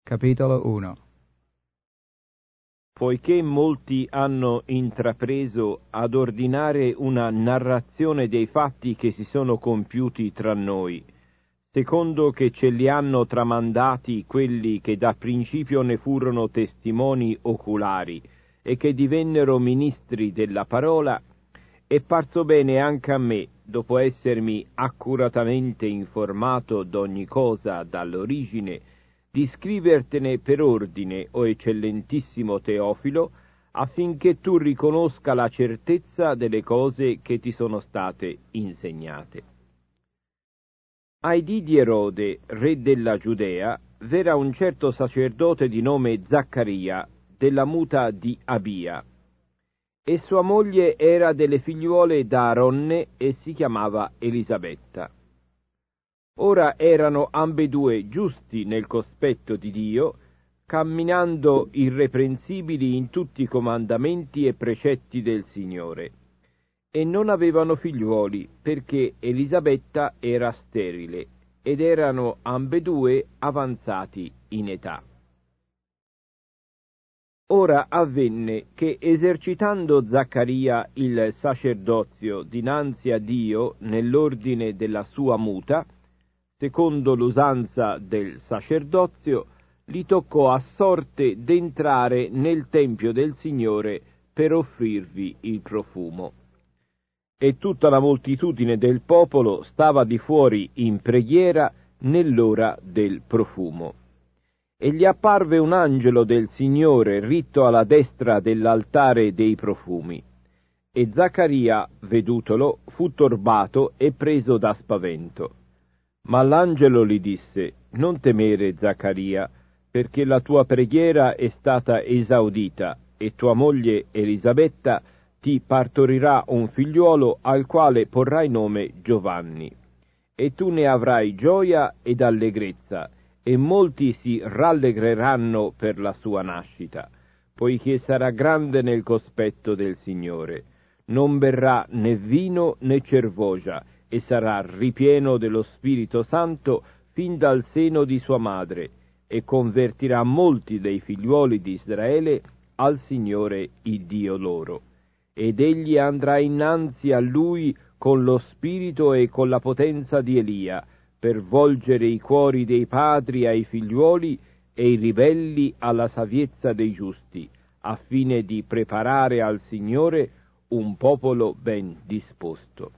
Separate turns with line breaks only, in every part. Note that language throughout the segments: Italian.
Capitolo 1.
Poiché molti hanno intrapreso ad ordinare una narrazione dei fatti che si sono compiuti tra noi, secondo che ce li hanno tramandati quelli che da principio ne furono testimoni oculari e che divennero ministri della parola, è parso bene anche a me, dopo essermi accuratamente informato d'ogni cosa dall'origine, di scrivertene per ordine, o eccellentissimo Teofilo, affinché tu riconosca la certezza delle cose che ti sono state insegnate. Ai dì di Erode, re della Giudea, v'era un certo sacerdote di nome Zaccaria, della muta di Abia, e sua moglie era delle figliuole d'Aaronne e si chiamava Elisabetta. Ora erano ambedue giusti nel cospetto di Dio, camminando irreprensibili in tutti i comandamenti e precetti del Signore, e non avevano figliuoli, perché Elisabetta era sterile, ed erano ambedue avanzati in età. Ora avvenne che, esercitando Zaccaria il sacerdozio dinanzi a Dio nell'ordine della sua muta, secondo l'usanza del sacerdozio, gli toccò a sorte d'entrare nel tempio del Signore per offrirvi il profumo. E tutta la moltitudine del popolo stava di fuori in preghiera nell'ora del profumo. E gli apparve un angelo del Signore ritto alla destra dell'altare dei profumi. E Zaccaria, vedutolo, fu turbato e preso da spavento. Ma l'angelo gli disse: non temere, Zaccaria, perché la tua preghiera è stata esaudita, e tua moglie Elisabetta ti partorirà un figliuolo al quale porrai nome Giovanni. E tu ne avrai gioia ed allegrezza, e molti si rallegreranno per la sua nascita, poiché sarà grande nel cospetto del Signore. Non berrà né vino né cervogia, e sarà ripieno dello Spirito Santo fin dal seno di sua madre, e convertirà molti dei figliuoli di Israele al Signore il Dio loro. Ed egli andrà innanzi a lui con lo spirito e con la potenza di Elia, per volgere i cuori dei padri ai figliuoli e i ribelli alla saviezza dei giusti, a fine di preparare al Signore un popolo ben disposto.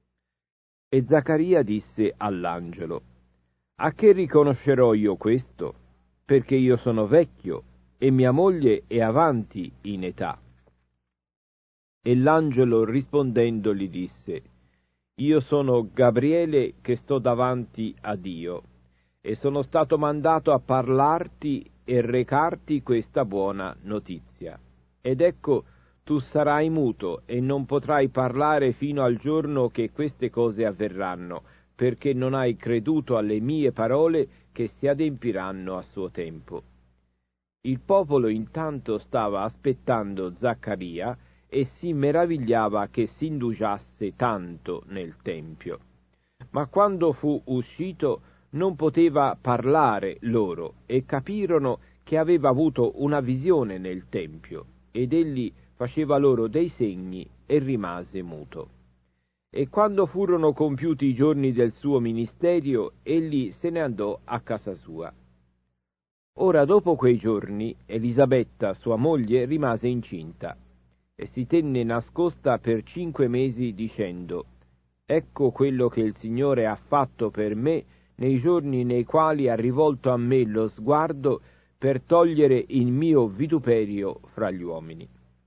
E Zaccaria disse all'angelo: a che riconoscerò io questo? Perché io sono vecchio e mia moglie è avanti in età. E l'angelo rispondendo gli disse: io sono Gabriele che sto davanti a Dio, e sono stato mandato a parlarti e recarti questa buona notizia. Ed ecco, tu sarai muto e non potrai parlare fino al giorno che queste cose avverranno, perché non hai creduto alle mie parole che si adempiranno a suo tempo. Il popolo intanto stava aspettando Zaccaria e si meravigliava che si indugiasse tanto nel tempio. Ma quando fu uscito non poteva parlare loro, e capirono che aveva avuto una visione nel tempio, ed egli faceva loro dei segni e rimase muto. E quando furono compiuti i giorni del suo ministerio, egli se ne andò a casa sua. Ora dopo quei giorni Elisabetta, sua moglie, rimase incinta, e si tenne nascosta per 5 mesi dicendo: ecco quello che il Signore ha fatto per me nei giorni nei quali ha rivolto a me lo sguardo per togliere il mio vituperio fra gli uomini.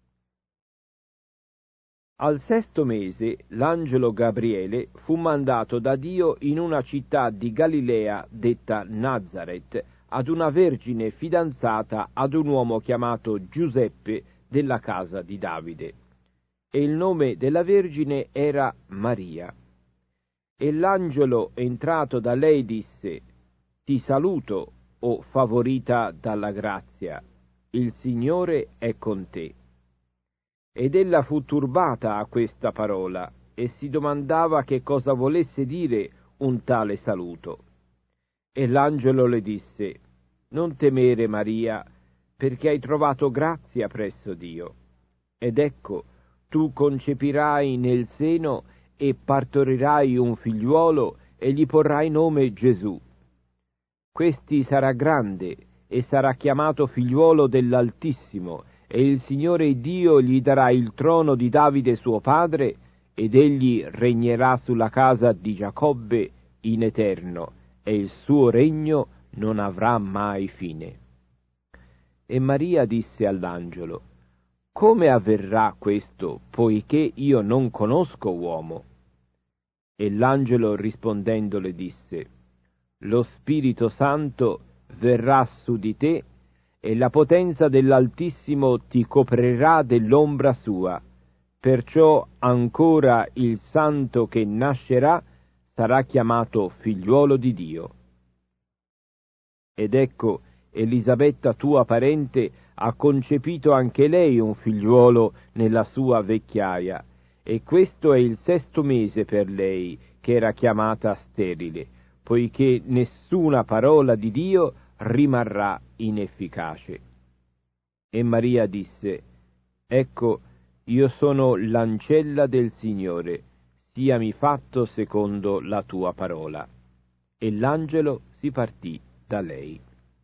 Al 6° mese l'angelo Gabriele fu mandato da Dio in una città di Galilea detta Nazaret ad una vergine fidanzata ad un uomo chiamato Giuseppe della casa di Davide, e il nome della vergine era Maria. E l'angelo entrato da lei disse: ti saluto, o favorita dalla grazia, il Signore è con te. Ed ella fu turbata a questa parola e si domandava che cosa volesse dire un tale saluto. E l'angelo le disse: non temere, Maria, perché hai trovato grazia presso Dio. Ed ecco, tu concepirai nel seno e partorirai un figliuolo e gli porrai nome Gesù. Questi sarà grande e sarà chiamato figliuolo dell'Altissimo, e il Signore Dio gli darà il trono di Davide suo padre, ed egli regnerà sulla casa di Giacobbe in eterno, e il suo regno non avrà mai fine. E Maria disse all'angelo: come avverrà questo, poiché io non conosco uomo? E l'angelo rispondendo le disse: lo Spirito Santo verrà su di te, e la potenza dell'Altissimo ti coprirà dell'ombra sua, perciò ancora il santo che nascerà sarà chiamato figliuolo di Dio. Ed ecco, Elisabetta tua parente ha concepito anche lei un figliuolo nella sua vecchiaia, e questo è il 6° mese per lei, che era chiamata sterile, poiché nessuna parola di Dio rimarrà inefficace. E Maria disse: ecco, io sono l'ancella del Signore, siami fatto secondo la tua parola. E l'angelo si partì da lei.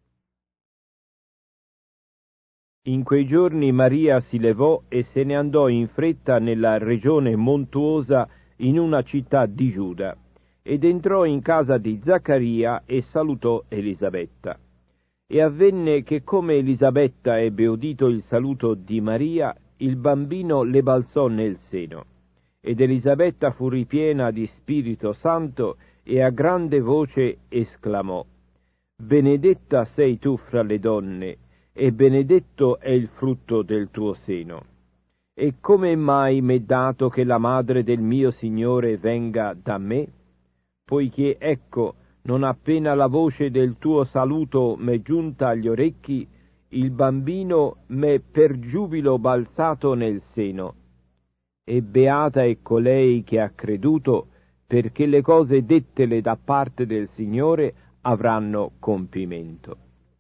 In quei giorni Maria si levò e se ne andò in fretta nella regione montuosa in una città di Giuda, ed entrò in casa di Zaccaria e salutò Elisabetta. E avvenne che come Elisabetta ebbe udito il saluto di Maria, il bambino le balzò nel seno. Ed Elisabetta fu ripiena di Spirito Santo e a grande voce esclamò: benedetta sei tu fra le donne, e benedetto è il frutto del tuo seno. E come mai m'è dato che la madre del mio Signore venga da me? Poiché ecco, non appena la voce del tuo saluto m'è giunta agli orecchi, il bambino m'è per giubilo balzato nel seno. E beata è colei che ha creduto, perché le cose dettele da parte del Signore avranno compimento.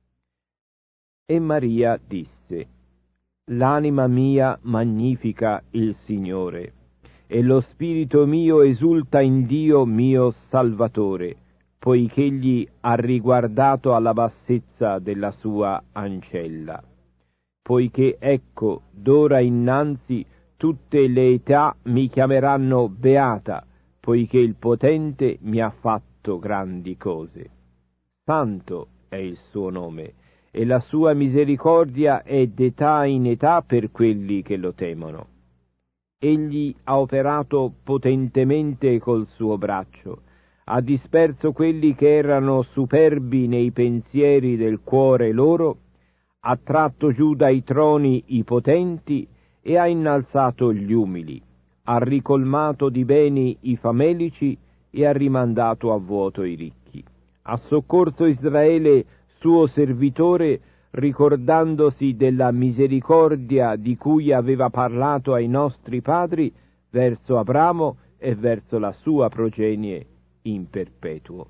E Maria disse: l'anima mia magnifica il Signore, e lo spirito mio esulta in Dio mio Salvatore, poiché egli ha riguardato alla bassezza della sua ancella. Poiché ecco, d'ora innanzi tutte le età mi chiameranno beata, poiché il Potente mi ha fatto grandi cose. Santo è il suo nome, e la sua misericordia è d'età in età per quelli che lo temono. Egli ha operato potentemente col suo braccio, ha disperso quelli che erano superbi nei pensieri del cuore loro, ha tratto giù dai troni i potenti e ha innalzato gli umili, ha ricolmato di beni i famelici e ha rimandato a vuoto i ricchi. Ha soccorso Israele, suo servitore, ricordandosi della misericordia di cui aveva parlato ai nostri padri verso Abramo e verso la sua progenie in perpetuo.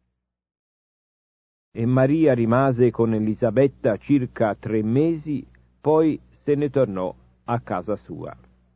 E Maria rimase con Elisabetta circa 3 mesi, poi se ne tornò a casa sua.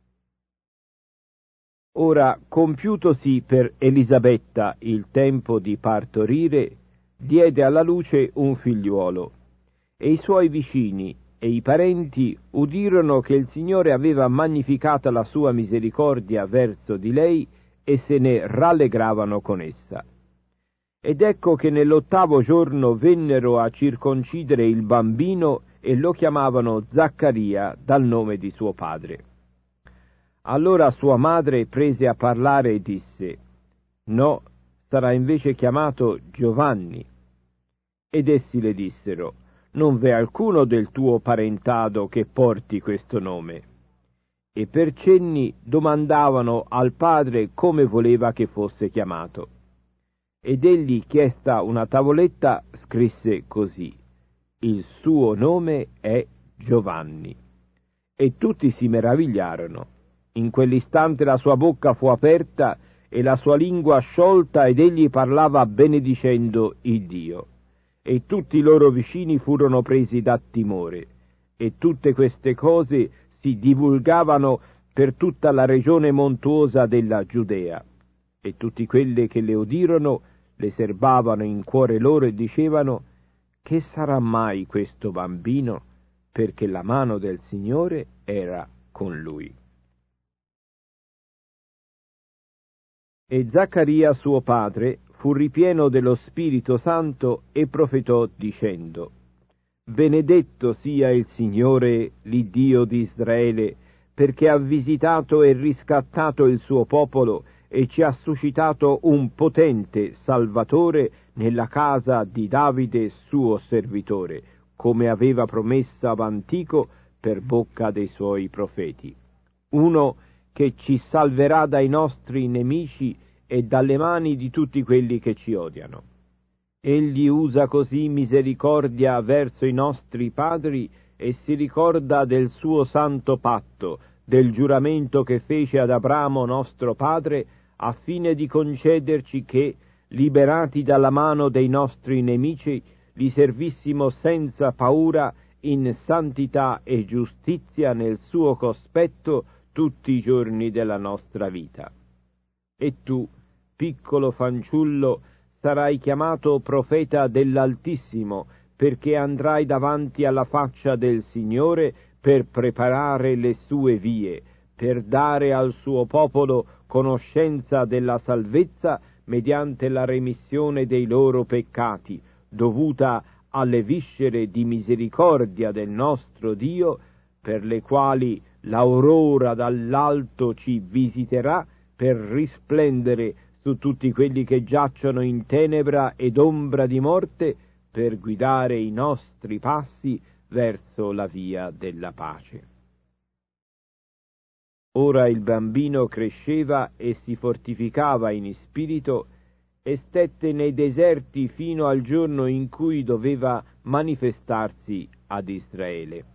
Ora, compiutosi per Elisabetta il tempo di partorire, diede alla luce un figliuolo, e i suoi vicini e i parenti udirono che il Signore aveva magnificata la sua misericordia verso di lei e se ne rallegravano con essa. Ed ecco che nell'8° giorno vennero a circoncidere il bambino e lo chiamavano Zaccaria dal nome di suo padre. Allora sua madre prese a parlare e disse: no, sarà invece chiamato Giovanni. Ed essi le dissero: non v'è alcuno del tuo parentado che porti questo nome. E per cenni domandavano al padre come voleva che fosse chiamato. Ed egli, chiesta una tavoletta, scrisse così: il suo nome è Giovanni. E tutti si meravigliarono. In quell'istante la sua bocca fu aperta e la sua lingua sciolta, ed egli parlava benedicendo il Dio. e tutti i loro vicini furono presi da timore, e tutte queste cose si divulgavano per tutta la regione montuosa della Giudea, e tutti quelli che le udirono le serbavano in cuore loro e dicevano: che sarà mai questo bambino? Perché la mano del Signore era con lui. E Zaccaria suo padre fu ripieno dello Spirito Santo e profetò dicendo: benedetto sia il Signore, l'Iddio di Israele, perché ha visitato e riscattato il suo popolo e ci ha suscitato un potente Salvatore nella casa di Davide suo servitore, come aveva promesso avantico per bocca dei suoi profeti. Uno che ci salverà dai nostri nemici e dalle mani di tutti quelli che ci odiano. Egli usa così misericordia verso i nostri padri e si ricorda del suo santo patto, del giuramento che fece ad Abramo nostro padre, a fine di concederci che, liberati dalla mano dei nostri nemici, li servissimo senza paura in santità e giustizia nel suo cospetto tutti i giorni della nostra vita. E tu, piccolo fanciullo, sarai chiamato profeta dell'Altissimo, perché andrai davanti alla faccia del Signore per preparare le sue vie, per dare al suo popolo conoscenza della salvezza mediante la remissione dei loro peccati, dovuta alle viscere di misericordia del nostro Dio, per le quali l'aurora dall'alto ci visiterà per risplendere su tutti quelli che giacciono in tenebra ed ombra di morte, per guidare i nostri passi verso la via della pace. Ora il bambino cresceva e si fortificava in spirito e stette nei deserti fino al giorno in cui doveva manifestarsi ad Israele.